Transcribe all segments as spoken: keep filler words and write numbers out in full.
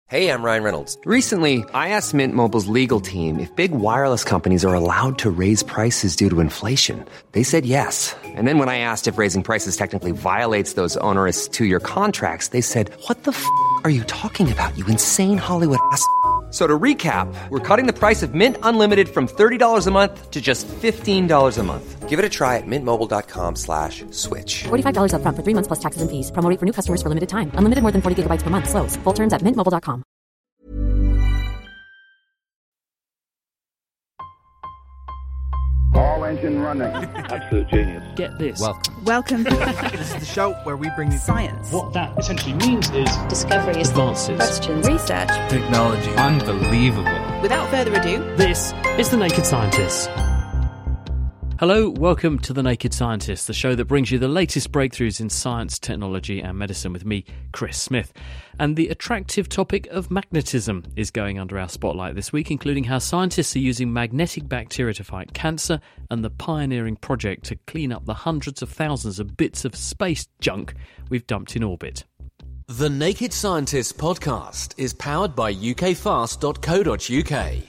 Hey, I'm Ryan Reynolds. Recently, I asked Mint Mobile's legal team if big wireless companies are allowed to raise prices due to inflation. They said yes. And then when I asked if raising prices technically violates those onerous two-year contracts, they said, what the f*** are you talking about, you insane Hollywood ass f- So to recap, we're cutting the price of Mint Unlimited from thirty dollars a month to just fifteen dollars a month. Give it a try at mintmobile.com slash switch. forty-five dollars up front for three months plus taxes and fees. Promo rate for new customers for limited time. Unlimited more than forty gigabytes per month. Slows full terms at mint mobile dot com. All engine running. Absolute genius. Get this. Welcome. Welcome. This is the show where we bring you Science. What that essentially means is Discoveries. advances. Questions. Research. technology. Unbelievable. Without further ado, This is The Naked Scientists. Hello, welcome to The Naked Scientists, the show that brings you the latest breakthroughs in science, technology and medicine with me, Chris Smith. And the attractive topic of magnetism is going under our spotlight this week, including how scientists are using magnetic bacteria to fight cancer and the pioneering project to clean up the hundreds of thousands of bits of space junk we've dumped in orbit. The Naked Scientists podcast is powered by U K fast dot co dot U K.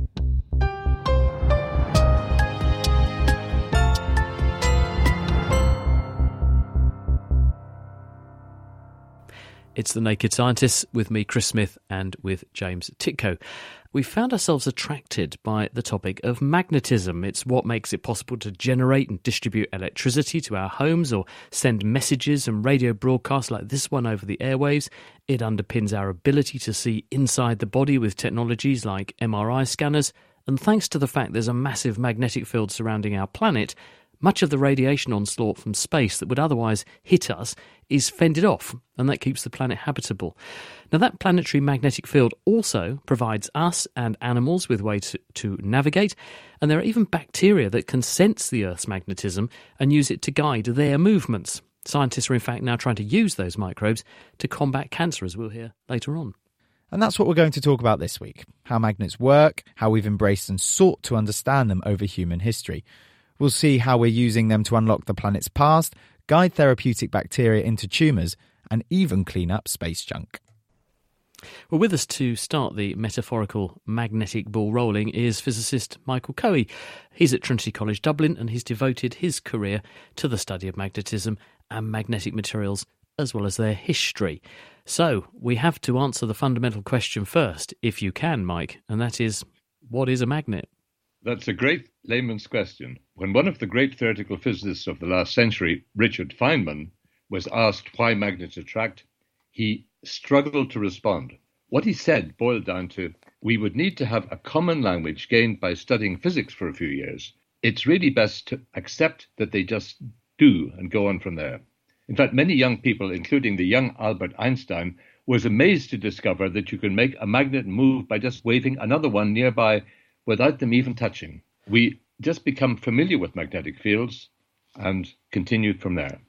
It's The Naked Scientists with me, Chris Smith, and with James Titko. We found ourselves attracted by the topic of magnetism. It's what makes it possible to generate and distribute electricity to our homes or send messages and radio broadcasts like this one over the airwaves. It underpins our ability to see inside the body with technologies like M R I scanners. And thanks to the fact there's a massive magnetic field surrounding our planet, much of the radiation onslaught from space that would otherwise hit us is fended off, and that keeps the planet habitable. Now, that planetary magnetic field also provides us and animals with ways to, to navigate, and there are even bacteria that can sense the Earth's magnetism and use it to guide their movements. Scientists are in fact now trying to use those microbes to combat cancer, as we'll hear later on. And that's what we're going to talk about this week. How magnets work, how we've embraced and sought to understand them over human history. We'll see how we're using them to unlock the planet's past, guide therapeutic bacteria into tumours, and even clean up space junk. Well, with us to start the metaphorical magnetic ball rolling is physicist Michael Coe. He's at Trinity College Dublin and he's devoted his career to the study of magnetism and magnetic materials as well as their history. So, we have to answer the fundamental question first, if you can, Mike, and that is, what is a magnet? That's a great layman's question. When one of the great theoretical physicists of the last century, Richard Feynman, was asked why magnets attract, he struggled to respond. What he said boiled down to, we would need to have a common language gained by studying physics for a few years. It's really best to accept that they just do and go on from there. In fact, many young people, including the young Albert Einstein, was amazed to discover that you can make a magnet move by just waving another one nearby without them even touching. We just become familiar with magnetic fields and continued from there.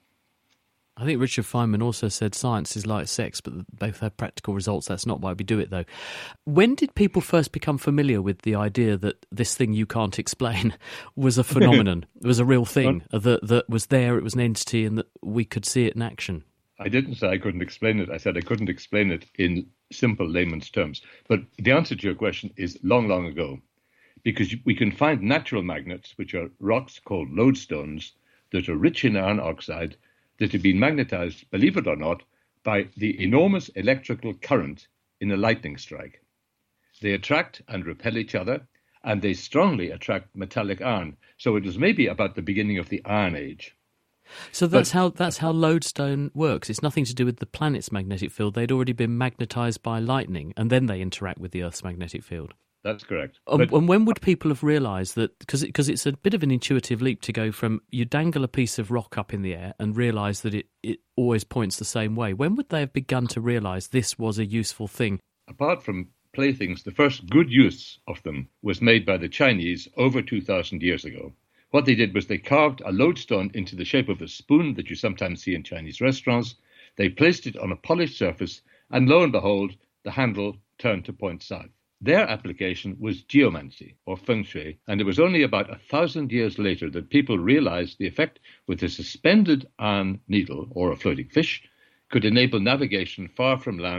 I think Richard Feynman also said science is like sex, but both have practical results. That's not why we do it, though. When did people first become familiar with the idea that this thing you can't explain was a phenomenon, it was a real thing, that, that was there, it was an entity, and that we could see it in action? I didn't say I couldn't explain it. I said I couldn't explain it in simple layman's terms. But the answer to your question is long, long ago. Because we can find natural magnets, which are rocks called lodestones, that are rich in iron oxide, that have been magnetized, believe it or not, by the enormous electrical current in a lightning strike. They attract and repel each other, and they strongly attract metallic iron. So it was maybe about the beginning of the Iron Age. So that's But- how that's how lodestone works. It's nothing to do with the planet's magnetic field. They'd already been magnetized by lightning, and then they interact with the Earth's magnetic field. That's correct. Um, But- and when would people have realised that? Because because it's a bit of an intuitive leap to go from you dangle a piece of rock up in the air and realise that it, it always points the same way. When would they have begun to realise this was a useful thing? Apart from playthings, the first good use of them was made by the Chinese over two thousand years ago. What they did was they carved a lodestone into the shape of a spoon that you sometimes see in Chinese restaurants. They placed it on a polished surface, and lo and behold, the handle turned to point south. Their application was geomancy, or feng shui, and it was only about a thousand years later that people realized the effect with a suspended iron needle, or a floating fish, could enable navigation far from land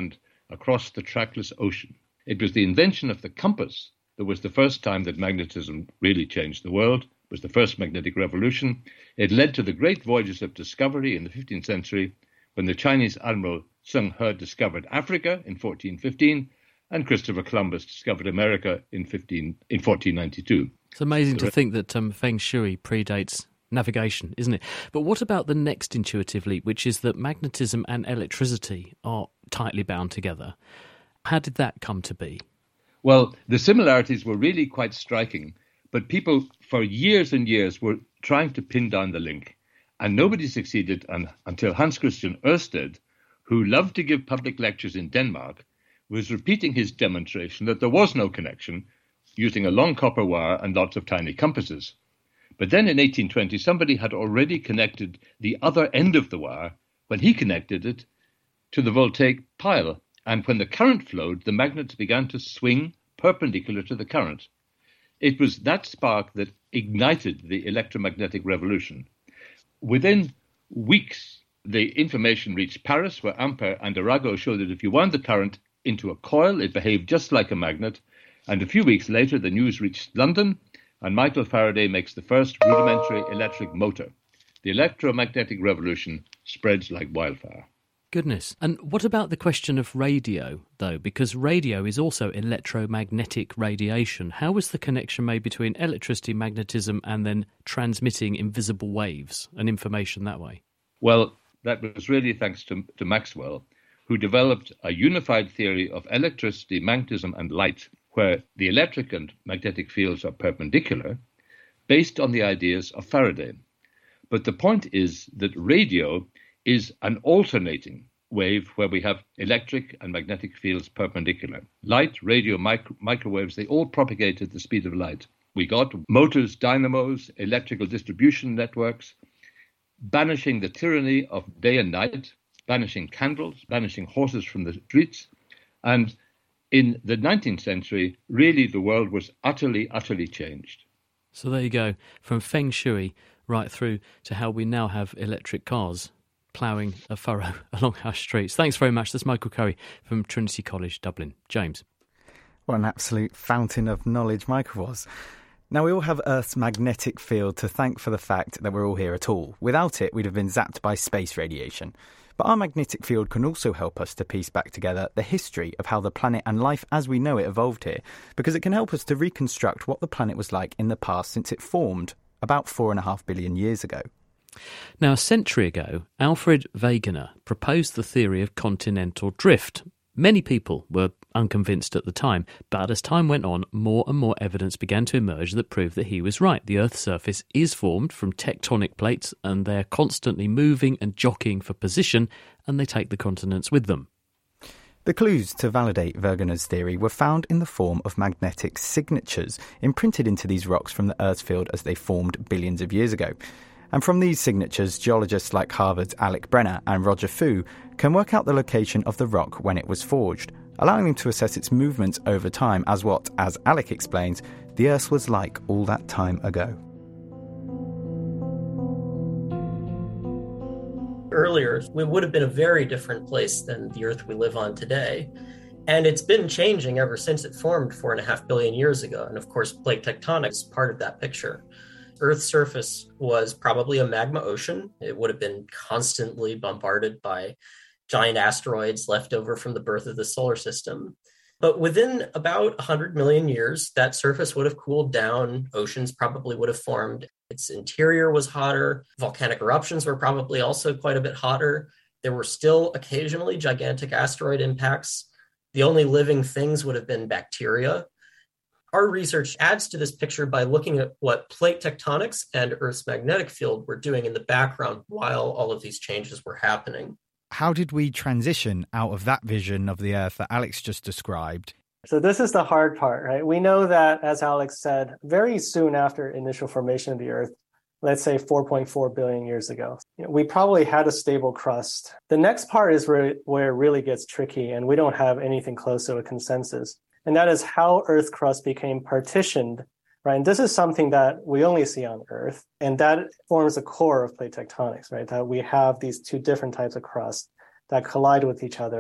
across the trackless ocean. It was the invention of the compass that was the first time that magnetism really changed the world. It was the first magnetic revolution. It led to the great voyages of discovery in the fifteenth century, when the Chinese admiral Zheng He discovered Africa in fourteen fifteen, and Christopher Columbus discovered America in fifteen in fourteen ninety-two. It's amazing to think that um, Feng Shui predates navigation, isn't it? But what about the next intuitive leap, which is that magnetism and electricity are tightly bound together? How did that come to be? Well, the similarities were really quite striking, but people for years and years were trying to pin down the link, and nobody succeeded un- until Hans Christian Ørsted, who loved to give public lectures in Denmark, was repeating his demonstration that there was no connection, using a long copper wire and lots of tiny compasses. But then in eighteen twenty, somebody had already connected the other end of the wire when he connected it to the voltaic pile. And when the current flowed, the magnets began to swing perpendicular to the current. It was that spark that ignited the electromagnetic revolution. Within weeks, the information reached Paris, where Ampere and Arago showed that if you wound the current into a coil, it behaved just like a magnet. And a few weeks later, the news reached London, and Michael Faraday makes the first rudimentary electric motor. The electromagnetic revolution spreads like wildfire. Goodness. And what about the question of radio, though? Because radio is also electromagnetic radiation. How was the connection made between electricity, magnetism, and then transmitting invisible waves and information that way? Well, that was really thanks to, to Maxwell, who developed a unified theory of electricity, magnetism, and light, where the electric and magnetic fields are perpendicular, based on the ideas of Faraday. But the point is that radio is an alternating wave where we have electric and magnetic fields perpendicular. Light, radio, micro- microwaves, they all propagate at the speed of light. We got motors, dynamos, electrical distribution networks, banishing the tyranny of day and night, banishing candles, banishing horses from the streets. And in the nineteenth century, really the world was utterly, utterly changed. So there you go, from Feng Shui right through to how we now have electric cars ploughing a furrow along our streets. Thanks very much. That's Michael Curry from Trinity College, Dublin. James. What an absolute fountain of knowledge Michael was. Now, we all have Earth's magnetic field to thank for the fact that we're all here at all. Without it, we'd have been zapped by space radiation. But our magnetic field can also help us to piece back together the history of how the planet and life as we know it evolved here, because it can help us to reconstruct what the planet was like in the past since it formed about four and a half billion years ago. Now, a century ago, Alfred Wegener proposed the theory of continental drift. Many people were unconvinced at the time, but as time went on, more and more evidence began to emerge that proved that he was right. The Earth's surface is formed from tectonic plates, and they're constantly moving and jockeying for position, and they take the continents with them. The clues to validate Wegener's theory were found in the form of magnetic signatures imprinted into these rocks from the Earth's field as they formed billions of years ago. And from these signatures, geologists like Harvard's Alec Brenner and Roger Fu can work out the location of the rock when it was forged, allowing them to assess its movements over time as what, as Alec explains, the Earth was like all that time ago. Earlier, we would have been a very different place than the Earth we live on today. And it's been changing ever since it formed four and a half billion years ago. And of course, plate tectonics is part of that picture. Earth's surface was probably a magma ocean. It would have been constantly bombarded by giant asteroids left over from the birth of the solar system. But within about one hundred million years, that surface would have cooled down. Oceans probably would have formed. Its interior was hotter. Volcanic eruptions were probably also quite a bit hotter. There were still occasionally gigantic asteroid impacts. The only living things would have been bacteria. Our research adds to this picture by looking at what plate tectonics and Earth's magnetic field were doing in the background while all of these changes were happening. How did we transition out of that vision of the Earth that Alex just described? So this is the hard part, right? We know that, as Alex said, very soon after initial formation of the Earth, let's say four point four billion years ago, you know, we probably had a stable crust. The next part is where, where it really gets tricky, and we don't have anything close to a consensus. And that is how Earth crust became partitioned, right? And this is something that we only see on Earth, and that forms the core of plate tectonics, right? That we have these two different types of crust that collide with each other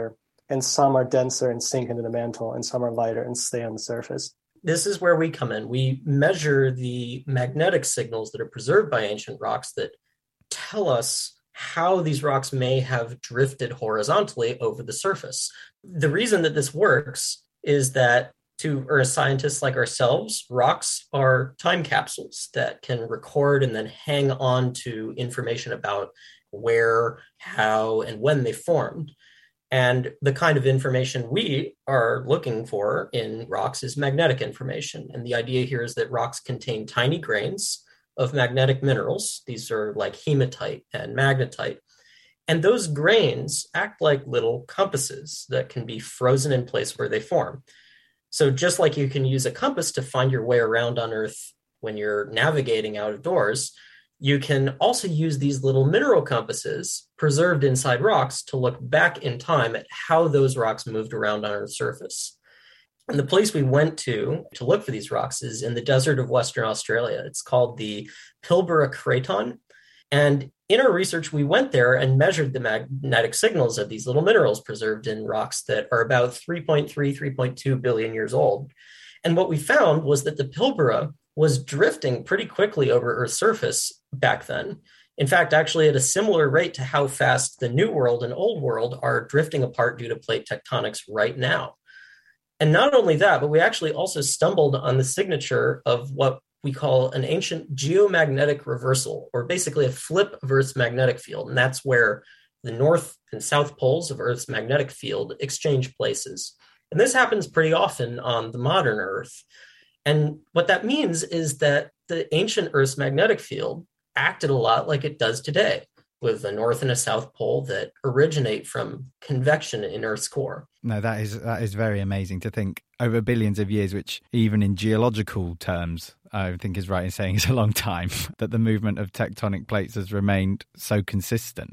and some are denser and sink into the mantle, and some are lighter and stay on the surface. This is where we come in. We measure the magnetic signals that are preserved by ancient rocks that tell us how these rocks may have drifted horizontally over the surface. The reason that this works is that to earth scientists like ourselves, rocks are time capsules that can record and then hang on to information about where, how, and when they formed. And the kind of information we are looking for in rocks is magnetic information. And the idea here is that rocks contain tiny grains of magnetic minerals. These are like hematite and magnetite. And those grains act like little compasses that can be frozen in place where they form. So just like you can use a compass to find your way around on Earth when you're navigating out of doors, you can also use these little mineral compasses preserved inside rocks to look back in time at how those rocks moved around on Earth's surface. And the place we went to to look for these rocks is in the desert of Western Australia. It's called the Pilbara Craton. And in our research, we went there and measured the magnetic signals of these little minerals preserved in rocks that are about three point three, three point two billion years old. And what we found was that the Pilbara was drifting pretty quickly over Earth's surface back then. In fact, actually at a similar rate to how fast the New World and Old World are drifting apart due to plate tectonics right now. And not only that, but we actually also stumbled on the signature of what we call an ancient geomagnetic reversal, or basically a flip of Earth's magnetic field. And that's where the north and south poles of Earth's magnetic field exchange places. And this happens pretty often on the modern Earth. And what that means is that the ancient Earth's magnetic field acted a lot like it does today, with a north and a south pole that originate from convection in Earth's core. No, that is that is very amazing to think over billions of years, which even in geological terms, I think is right in saying it's a long time, that the movement of tectonic plates has remained so consistent.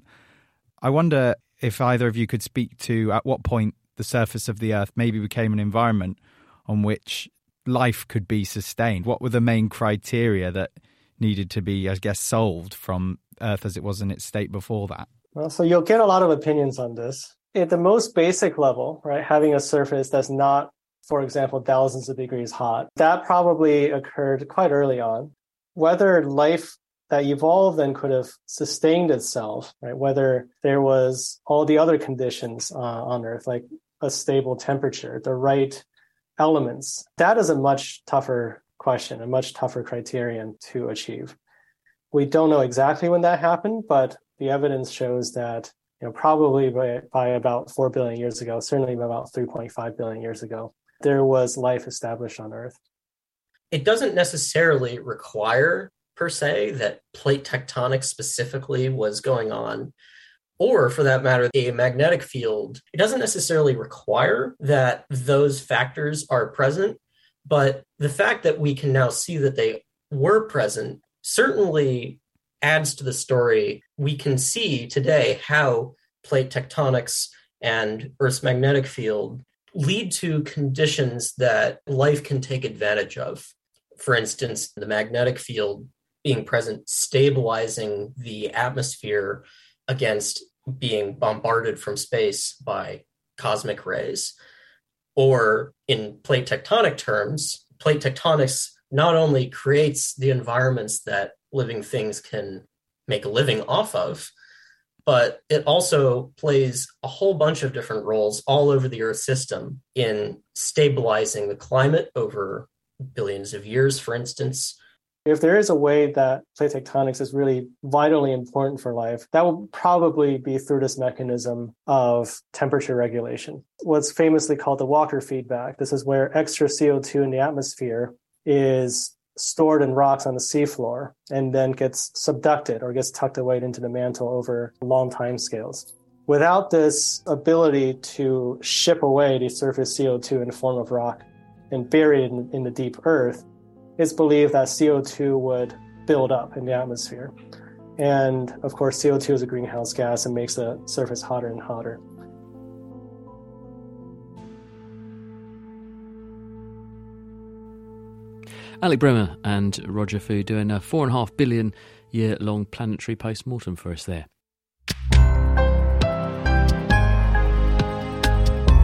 I wonder if either of you could speak to at what point the surface of the Earth maybe became an environment on which life could be sustained. What were the main criteria that needed to be, I guess, solved from Earth as it was in its state before that? Well, so you'll get a lot of opinions on this. At the most basic level, right, having a surface that's not, for example, thousands of degrees hot, that probably occurred quite early on. Whether life that evolved then could have sustained itself, right, whether there was all the other conditions uh, on Earth, like a stable temperature, the right elements, that is a much tougher question, a much tougher criterion to achieve. We don't know exactly when that happened, but the evidence shows that, you know, probably by, by about four billion years ago, certainly about three point five billion years ago, there was life established on Earth. It doesn't necessarily require, per se, that plate tectonics specifically was going on, or for that matter, a magnetic field. It doesn't necessarily require that those factors are present, but the fact that we can now see that they were present certainly adds to the story. We can see today how plate tectonics and Earth's magnetic field lead to conditions that life can take advantage of. For instance, the magnetic field being present, stabilizing the atmosphere against being bombarded from space by cosmic rays. Or in plate tectonic terms, plate tectonics not only creates the environments that living things can make a living off of, but it also plays a whole bunch of different roles all over the Earth system in stabilizing the climate over billions of years, for instance. If there is a way that plate tectonics is really vitally important for life, that will probably be through this mechanism of temperature regulation. What's famously called the Walker feedback. This is where extra C O two in the atmosphere is stored in rocks on the seafloor and then gets subducted or gets tucked away into the mantle over long time scales. Without this ability to ship away the surface C O two in the form of rock and bury it in, in the deep earth, it's believed that C O two would build up in the atmosphere. And of course, C O two is a greenhouse gas and makes the surface hotter and hotter. Alec Bremer and Roger Fu doing a four and a half billion year long planetary post-mortem for us there.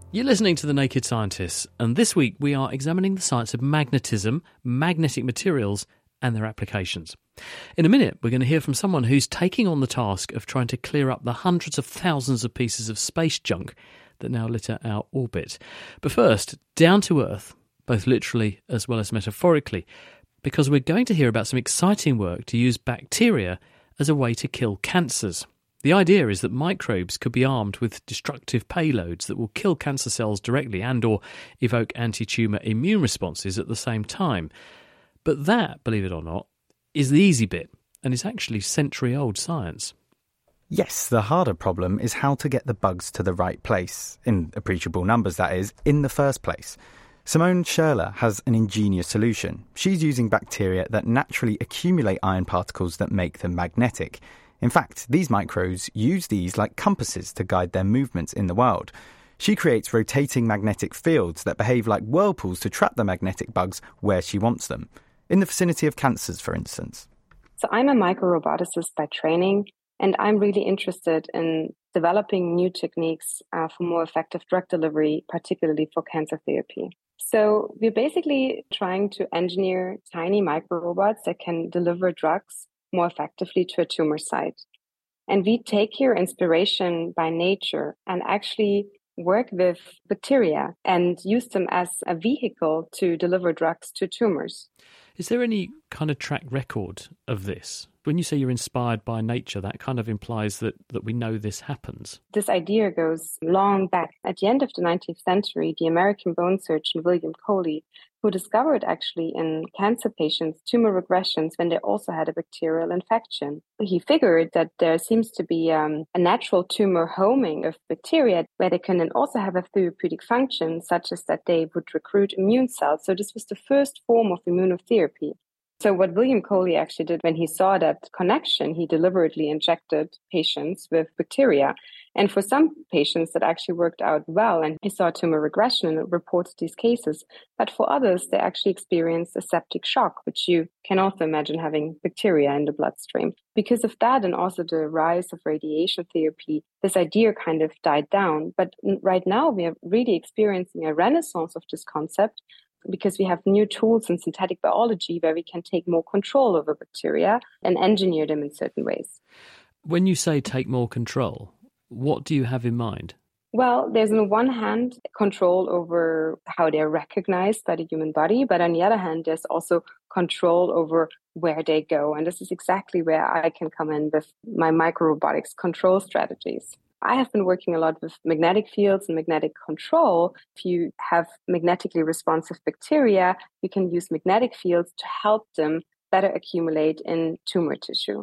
You're listening to The Naked Scientists, and this week we are examining the science of magnetism, magnetic materials, and their applications. In a minute, we're going to hear from someone who's taking on the task of trying to clear up the hundreds of thousands of pieces of space junk that now litter our orbit. But first, down to Earth, both literally as well as metaphorically, because we're going to hear about some exciting work to use bacteria as a way to kill cancers. The idea is that microbes could be armed with destructive payloads that will kill cancer cells directly and or evoke anti-tumour immune responses at the same time. But that, believe it or not, is the easy bit, and is actually century-old science. Yes, the harder problem is how to get the bugs to the right place, in appreciable numbers that is, in the first place. Simone Schurler has an ingenious solution. She's using bacteria that naturally accumulate iron particles that make them magnetic. In fact, these microbes use these like compasses to guide their movements in the world. She creates rotating magnetic fields that behave like whirlpools to trap the magnetic bugs where she wants them. In the vicinity of cancers, for instance. So I'm a microroboticist by training, and I'm really interested in developing new techniques uh, for more effective drug delivery, particularly for cancer therapy. So we're basically trying to engineer tiny microrobots that can deliver drugs more effectively to a tumor site. And we take here inspiration by nature and actually work with bacteria and use them as a vehicle to deliver drugs to tumors. Is there any kind of track record of this? When you say you're inspired by nature, that kind of implies that, that we know this happens. This idea goes long back. At the end of the nineteenth century, the American bone surgeon William Coley, who discovered actually in cancer patients tumor regressions when they also had a bacterial infection. He figured that there seems to be um, a natural tumor homing of bacteria where they can then also have a therapeutic function, such as that they would recruit immune cells. So this was the first form of immunotherapy. So what William Coley actually did when he saw that connection, he deliberately injected patients with bacteria. And for some patients that actually worked out well, and he saw tumor regression and reported these cases. But for others, they actually experienced a septic shock, which you can also imagine having bacteria in the bloodstream. Because of that, and also the rise of radiation therapy, this idea kind of died down. But right now, we are really experiencing a renaissance of this concept, because we have new tools in synthetic biology where we can take more control over bacteria and engineer them in certain ways. When you say take more control, what do you have in mind? Well, there's on the one hand control over how they're recognized by the human body, but on the other hand, there's also control over where they go. And this is exactly where I can come in with my microrobotics control strategies. I have been working a lot with magnetic fields and magnetic control. If you have magnetically responsive bacteria, you can use magnetic fields to help them better accumulate in tumor tissue.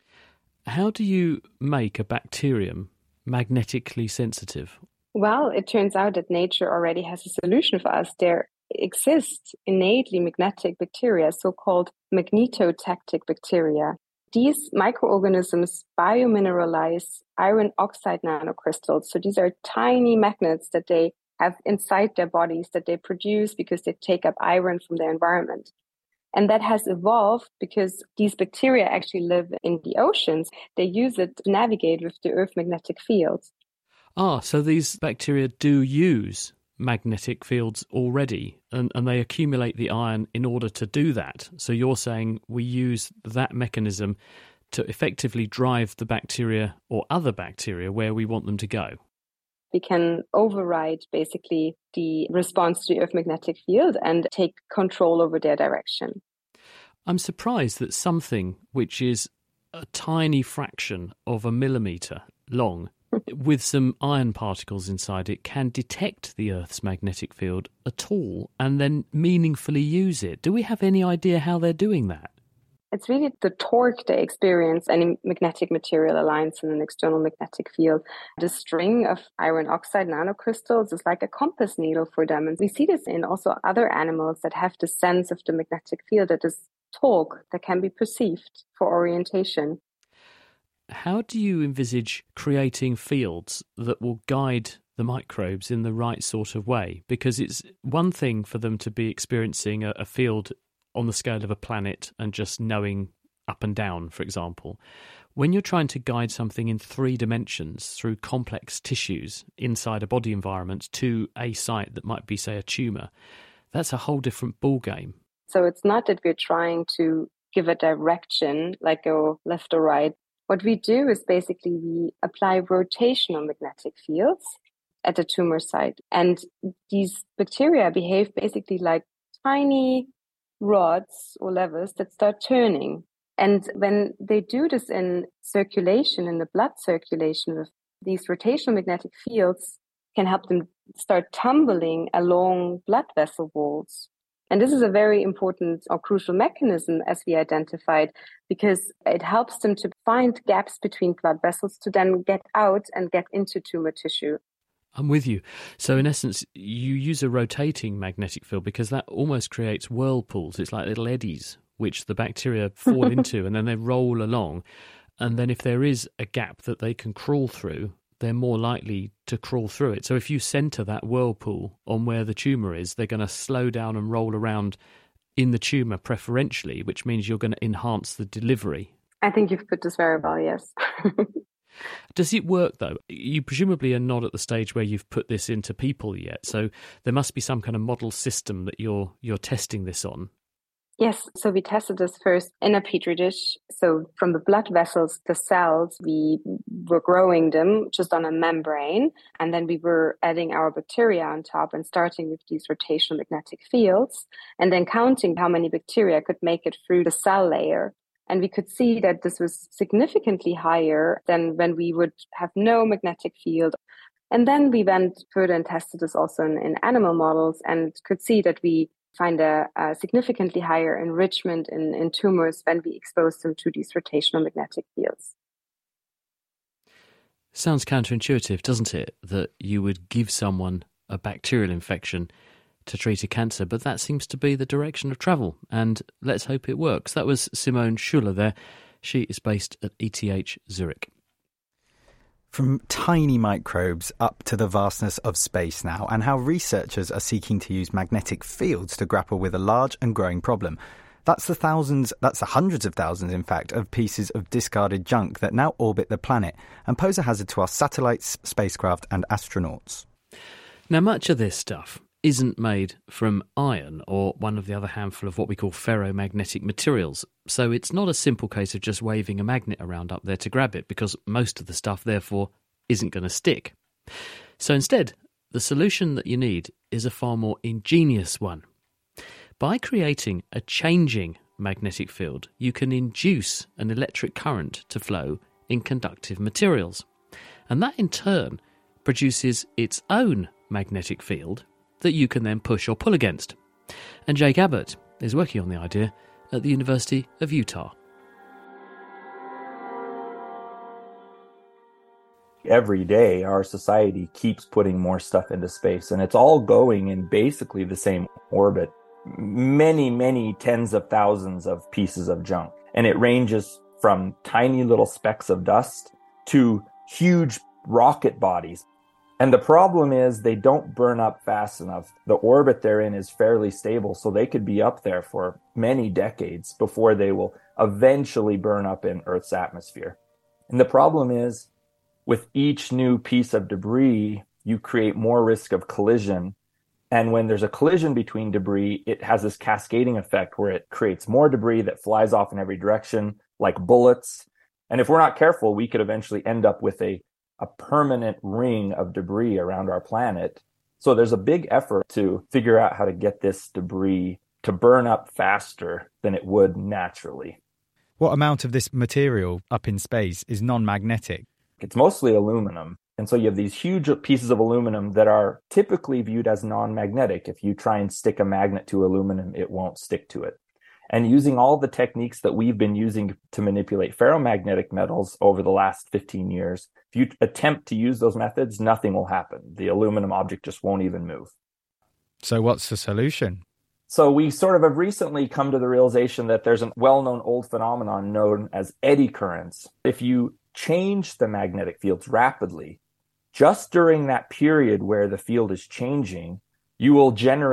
How do you make a bacterium magnetically sensitive? Well, it turns out that nature already has a solution for us. There exist innately magnetic bacteria, so-called magnetotactic bacteria. These microorganisms biomineralize iron oxide nanocrystals. So these are tiny magnets that they have inside their bodies that they produce because they take up iron from their environment. And that has evolved because these bacteria actually live in the oceans. They use it to navigate with the Earth magnetic fields. Ah, so these bacteria do use magnetic fields already, and, and they accumulate the iron in order to do that. So you're saying we use that mechanism to effectively drive the bacteria or other bacteria where we want them to go. We can override basically the response to the Earth magnetic field and take control over their direction. I'm surprised that something which is a tiny fraction of a millimetre long with some iron particles inside it can detect the Earth's magnetic field at all and then meaningfully use it. Do we have any idea how they're doing that? It's really the torque they experience any magnetic material aligns in an external magnetic field. The string of iron oxide nanocrystals is like a compass needle for them. And we see this in also other animals that have the sense of the magnetic field, that is torque that can be perceived for orientation. How do you envisage creating fields that will guide the microbes in the right sort of way? Because it's one thing for them to be experiencing a, a field on the scale of a planet and just knowing up and down, for example. When you're trying to guide something in three dimensions through complex tissues inside a body environment to a site that might be, say, a tumour, that's a whole different ballgame. So it's not that we're trying to give a direction, like go left or right. What we do is basically we apply rotational magnetic fields at the tumor site. And these bacteria behave basically like tiny rods or levers that start turning. And when they do this in circulation, in the blood circulation, with these rotational magnetic fields can help them start tumbling along blood vessel walls. And this is a very important or crucial mechanism, as we identified, because it helps them to find gaps between blood vessels to then get out and get into tumor tissue. I'm with you. So in essence, you use a rotating magnetic field because that almost creates whirlpools. It's like little eddies, which the bacteria fall into, and then they roll along. And then if there is a gap that they can crawl through, they're more likely to crawl through it. So if you centre that whirlpool on where the tumour is, they're going to slow down and roll around in the tumour preferentially, which means you're going to enhance the delivery. I think you've put this very well, yes. Does it work, though? You presumably are not at the stage where you've put this into people yet, so there must be some kind of model system that you're you're testing this on. Yes, so we tested this first in a petri dish. So from the blood vessels, the cells, we were growing them just on a membrane, and then we were adding our bacteria on top and starting with these rotational magnetic fields, and then counting how many bacteria could make it through the cell layer. And we could see that this was significantly higher than when we would have no magnetic field. And then we went further and tested this also in, in animal models and could see that we find a, a significantly higher enrichment in, in tumors when we expose them to these rotational magnetic fields. Sounds counterintuitive, doesn't it, that you would give someone a bacterial infection to treat a cancer, but that seems to be the direction of travel, and let's hope it works. That was Simone Schuller there. She is based at E T H Zurich. From tiny microbes up to the vastness of space now, and how researchers are seeking to use magnetic fields to grapple with a large and growing problem. That's the thousands, that's the hundreds of thousands, in fact, of pieces of discarded junk that now orbit the planet and pose a hazard to our satellites, spacecraft and astronauts. Now, much of this stuff isn't made from iron or one of the other handful of what we call ferromagnetic materials. So it's not a simple case of just waving a magnet around up there to grab it, because most of the stuff, therefore, isn't going to stick. So instead, the solution that you need is a far more ingenious one. By creating a changing magnetic field, you can induce an electric current to flow in conductive materials. And that, in turn, produces its own magnetic field that you can then push or pull against. And Jake Abbott is working on the idea at the University of Utah. Every day, our society keeps putting more stuff into space, and it's all going in basically the same orbit. Many, many tens of thousands of pieces of junk. And it ranges from tiny little specks of dust to huge rocket bodies. And the problem is they don't burn up fast enough. The orbit they're in is fairly stable, so they could be up there for many decades before they will eventually burn up in Earth's atmosphere. And the problem is, with each new piece of debris, you create more risk of collision. And when there's a collision between debris, it has this cascading effect where it creates more debris that flies off in every direction, like bullets. And if we're not careful, we could eventually end up with a a permanent ring of debris around our planet. So there's a big effort to figure out how to get this debris to burn up faster than it would naturally. What amount of this material up in space is non-magnetic? It's mostly aluminum. And so you have these huge pieces of aluminum that are typically viewed as non-magnetic. If you try and stick a magnet to aluminum, it won't stick to it. And using all the techniques that we've been using to manipulate ferromagnetic metals over the last fifteen years, if you attempt to use those methods, nothing will happen. The aluminum object just won't even move. So what's the solution? So we sort of have recently come to the realization that there's a well-known old phenomenon known as eddy currents. If you change the magnetic fields rapidly, just during that period where the field is changing, you will generate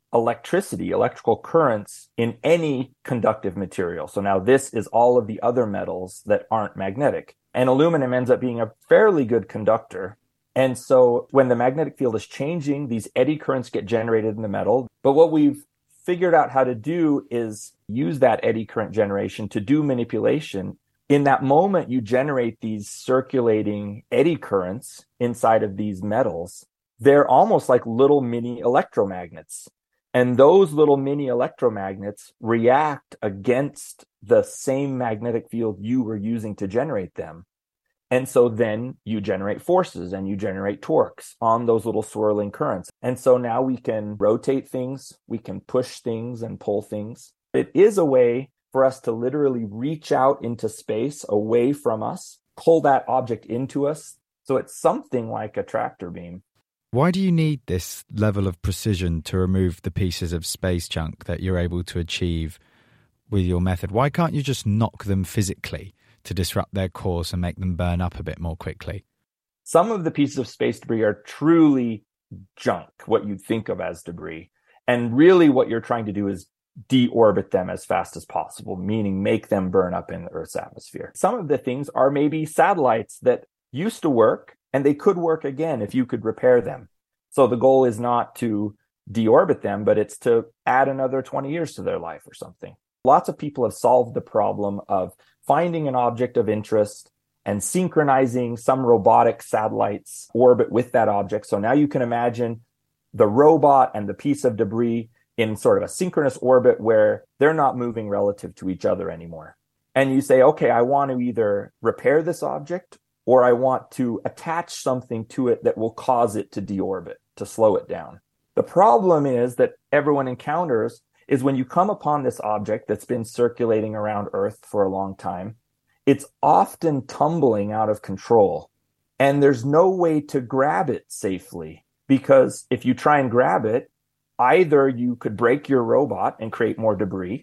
electricity, electrical currents in any conductive material. So now this is all of the other metals that aren't magnetic. And aluminum ends up being a fairly good conductor. And so when the magnetic field is changing, these eddy currents get generated in the metal. But what we've figured out how to do is use that eddy current generation to do manipulation. In that moment, you generate these circulating eddy currents inside of these metals. They're almost like little mini electromagnets. And those little mini electromagnets react against the same magnetic field you were using to generate them. And so then you generate forces and you generate torques on those little swirling currents. And so now we can rotate things, we can push things and pull things. It is a way for us to literally reach out into space away from us, pull that object into us. So it's something like a tractor beam. Why do you need this level of precision to remove the pieces of space junk that you're able to achieve with your method? Why can't you just knock them physically to disrupt their course and make them burn up a bit more quickly? Some of the pieces of space debris are truly junk, what you'd think of as debris. And really what you're trying to do is deorbit them as fast as possible, meaning make them burn up in the Earth's atmosphere. Some of the things are maybe satellites that used to work, and they could work again if you could repair them. So the goal is not to deorbit them, but it's to add another twenty years to their life or something. Lots of people have solved the problem of finding an object of interest and synchronizing some robotic satellite's orbit with that object. So now you can imagine the robot and the piece of debris in sort of a synchronous orbit where they're not moving relative to each other anymore. And you say, okay, I want to either repair this object or I want to attach something to it that will cause it to deorbit, to slow it down. The problem is that everyone encounters is when you come upon this object that's been circulating around Earth for a long time, it's often tumbling out of control. And there's no way to grab it safely, because if you try and grab it, either you could break your robot and create more debris,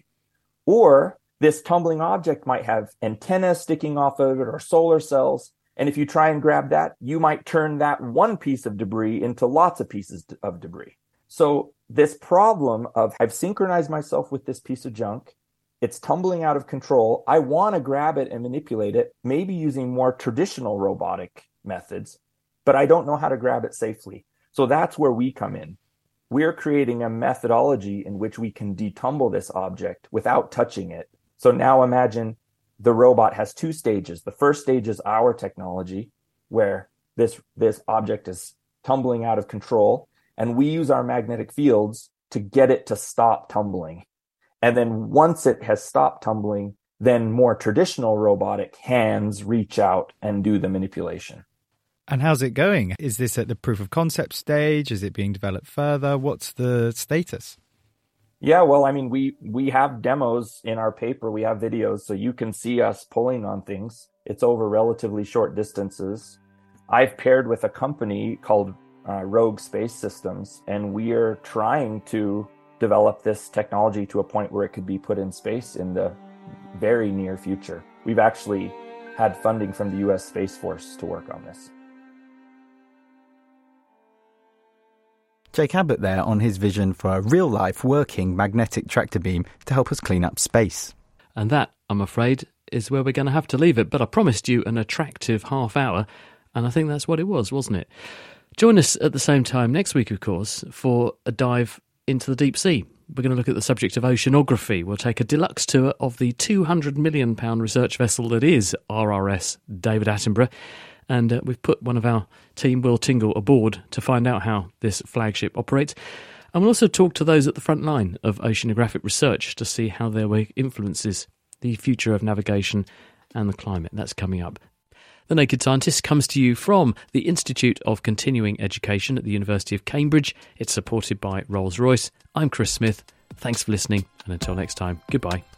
or this tumbling object might have antennas sticking off of it or solar cells. And if you try and grab that, you might turn that one piece of debris into lots of pieces of debris. So this problem of I've synchronized myself with this piece of junk, it's tumbling out of control. I want to grab it and manipulate it, maybe using more traditional robotic methods, but I don't know how to grab it safely. So that's where we come in. We're creating a methodology in which we can detumble this object without touching it. So now imagine the robot has two stages. The first stage is our technology, where this, this object is tumbling out of control, and we use our magnetic fields to get it to stop tumbling. And then once it has stopped tumbling, then more traditional robotic hands reach out and do the manipulation. And how's it going? Is this at the proof of concept stage? Is it being developed further? What's the status? Yeah, well, I mean, we we have demos in our paper. We have videos, so you can see us pulling on things. It's over relatively short distances. I've paired with a company called uh, Rogue Space Systems, and we are trying to develop this technology to a point where it could be put in space in the very near future. We've actually had funding from the U S Space Force to work on this. Jake Abbott there on his vision for a real-life working magnetic tractor beam to help us clean up space. And that, I'm afraid, is where we're going to have to leave it. But I promised you an attractive half hour, and I think that's what it was, wasn't it? Join us at the same time next week, of course, for a dive into the deep sea. We're going to look at the subject of oceanography. We'll take a deluxe tour of the two hundred million pounds research vessel that is R R S David Attenborough. And uh, we've put one of our team, Will Tingle, aboard to find out how this flagship operates. And we'll also talk to those at the front line of oceanographic research to see how their work influences the future of navigation and the climate. That's coming up. The Naked Scientist comes to you from the Institute of Continuing Education at the University of Cambridge. It's supported by Rolls-Royce. I'm Chris Smith. Thanks for listening, and until next time, goodbye.